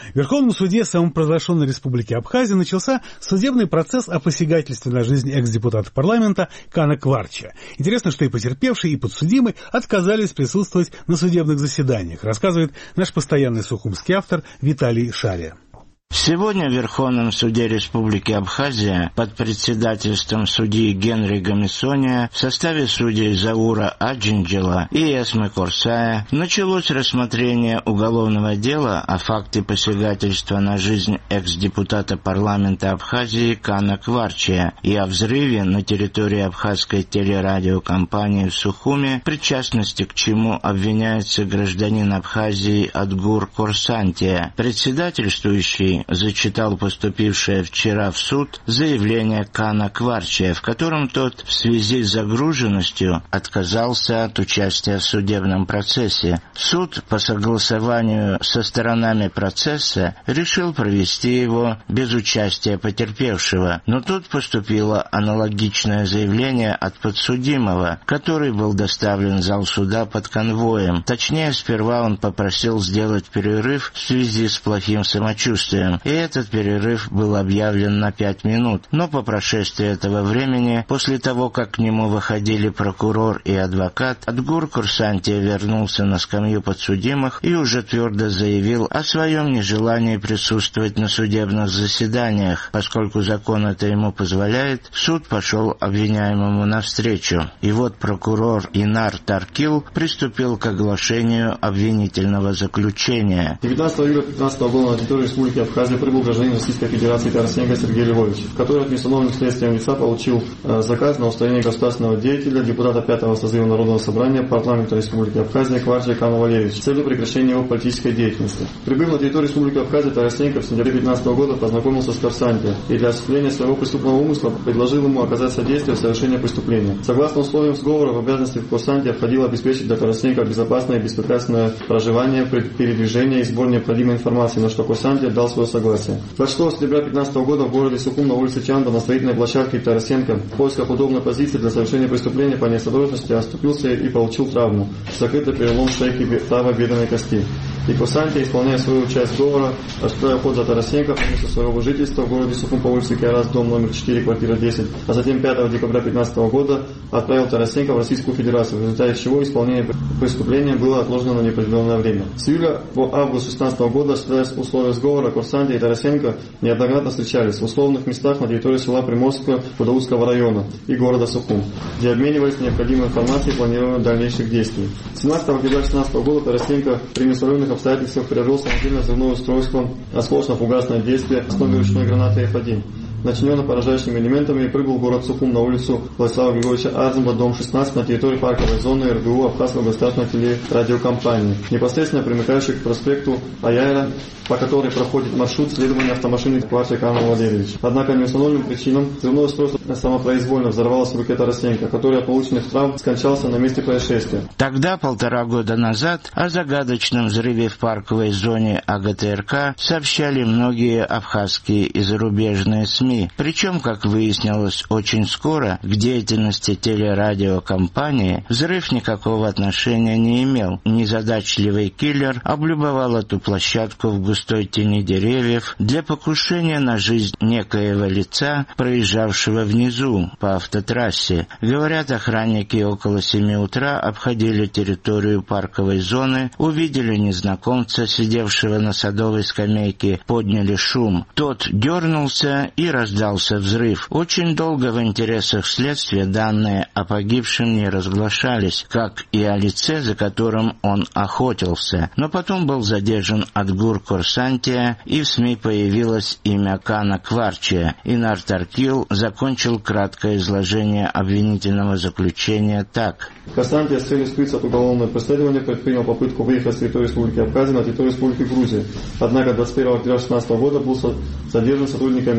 В Верховном суде самопровозглашенной Республики Абхазия начался судебный процесс о посягательстве на жизнь экс-депутата парламента Кана Кварча. Интересно, что и потерпевший, и подсудимый отказались присутствовать на судебных заседаниях, рассказывает наш постоянный сухумский автор Виталий Шария. Сегодня в Верховном суде Республики Абхазия под председательством судьи Генри Гамисония в составе судей Заура Аджинджела и Эсмы Корсая началось рассмотрение уголовного дела о факте посягательства на жизнь экс-депутата парламента Абхазии Кана Кварча и о взрыве на территории абхазской телерадиокомпании в Сухуме, причастности к чему обвиняется гражданин Абхазии Адгур Корсантия. Председательствующий зачитал поступившее вчера в суд заявление Кана Кварча, в котором тот в связи с загруженностью отказался от участия в судебном процессе. Суд по согласованию со сторонами процесса решил провести его без участия потерпевшего, но тут поступило аналогичное заявление от подсудимого, который был доставлен в зал суда под конвоем. Точнее, сперва он попросил сделать перерыв в связи с плохим самочувствием, и этот перерыв был объявлен на 5 минут. Но по прошествии этого времени, после того, как к нему выходили прокурор и адвокат, Адгур Корсантия вернулся на скамью подсудимых и уже твердо заявил о своем нежелании присутствовать на судебных заседаниях. Поскольку закон это ему позволяет, суд пошел обвиняемому навстречу. И вот прокурор Инар Таркил приступил к оглашению обвинительного заключения. 19 июля 2015 года на территории Республики Абхазия прибыл гражданин Российской Федерации Тарасенко Сергей Львович, который от неустановленных следствием лица получил заказ на устранение государственного деятеля, депутата 5-го созыва Народного собрания парламента Республики Абхазия Кварча Кана Валерьевича с целью прекращения его политической деятельности. Прибыв на территорию Республики Абхазия, Тарасенко в сентябре 2015 года познакомился с Корсантия и для осуществления своего преступного умысла предложил ему оказать содействие в совершении преступления. Согласно условиям сговора, в обязанности Корсантия входило обеспечить для Тарасенко безопасное и беспрепятственное проживание, передвижение и сбор необходимой информации, на что Корсантия дал свое согласие. 26 сентября 2015 года в городе Сухум на улице Чанда на строительной площадке Тарасенко в поисках удобной позиции для совершения преступления по неосторожности оступился и получил травму, закрытый перелом шейки правой бедренной кости. И Корсантия, исполняя свою часть сговора, осуществляя уход за Тарасенко по месту своего жительства в городе Сухум по улице Киарас, дом номер 4, квартира 10, а затем 5 декабря 2015 года отправил Тарасенко в Российскую Федерацию, в результате чего исполнение преступления было отложено на неопределенное время. С июля по август 2016 года, осуществляя условия сговора, Корсантия и Тарасенко неоднократно встречались в условных местах на территории села Приморского Кудаусского района и города Сухум, где обменивались необходимой информацией и планированием дальнейших действий. 17 октября 2016 года Тарасенко при неустановленных обстоятельствах приобрел самодельное взрывное устройство осколочно-фугасное действие в основе ручной гранаты F1, начиненно поражающими элементами, и прибыл в город Сухум на улицу Владислава Григорьевича Арзумба, дом 16, на территории парковой зоны РГУ Абхазской государственной телерадиокомпании, непосредственно примыкающей к проспекту Аяра, по которой проходит маршрут следования автомашины Кварча Кана Валерьевича. Однако неустановленным причинам взрывное устройство самопроизвольно взорвалось в руке Тарасенко, который от полученных травм скончался на месте происшествия. Тогда, 1,5 года назад, о загадочном взрыве в парковой зоне АГТРК сообщали многие абхазские и зарубежные СМИ. Причем, как выяснилось очень скоро, к деятельности телерадиокомпании взрыв никакого отношения не имел. Незадачливый киллер облюбовал эту площадку в густой тени деревьев для покушения на жизнь некоего лица, проезжавшего внизу по автотрассе. Говорят, охранники около 7 утра обходили территорию парковой зоны, увидели незнакомца, сидевшего на садовой скамейке, подняли шум. Тот дернулся и раздался взрыв. Очень долго в интересах следствия данные о погибшем не разглашались, как и о лице, за которым он охотился. Но потом был задержан Адгур Корсантия, и в СМИ появилось имя Кана Кварча. Инар Таркил закончил краткое изложение обвинительного заключения так. Корсантия с целью скрыться от уголовного преследования предпринял попытку выехать с территории Республики Абхазия на территорию Республики Грузии. Однако 21 октября 2016 года был задержан сотрудниками СГБ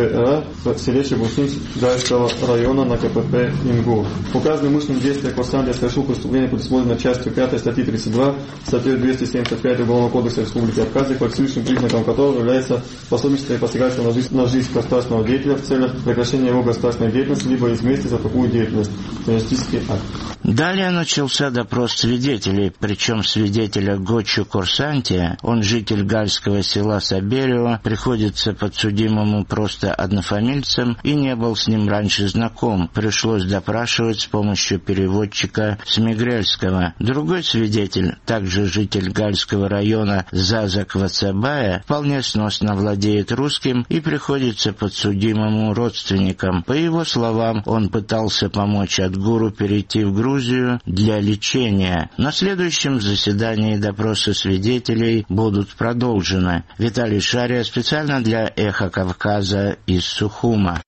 РА в селе Чебушин Гальского района на КПП ИНГУ. Указанным умышленным действием курсант совершил преступление, предусмотренное частью 5 статьи 32, статьей 275 Уголовного кодекса Республики Абхазия, квалифицирующим признаком которого является пособничество и посягательство на жизнь государственного деятеля в целях прекращения его государственной деятельности, либо измести за такую деятельность. Террористический акт. Далее начался допрос свидетелей, причем свидетеля Гочу Корсанте, он житель гальского села Саберево, приходится подсудимому просто однофамильцем и не был с ним раньше знаком. Пришлось допрашивать с помощью переводчика Смигрельского. Другой свидетель, также житель гальского района Зазак Вацабая, вполне сносно владеет русским и приходится подсудимому родственникам. По его словам, он пытался помочь Адгуру перейти в Грузию для лечения. На следующем заседании допросы свидетелей будут продолжены. Виталий Шария специально для «Эхо Кавказа» из Сухума.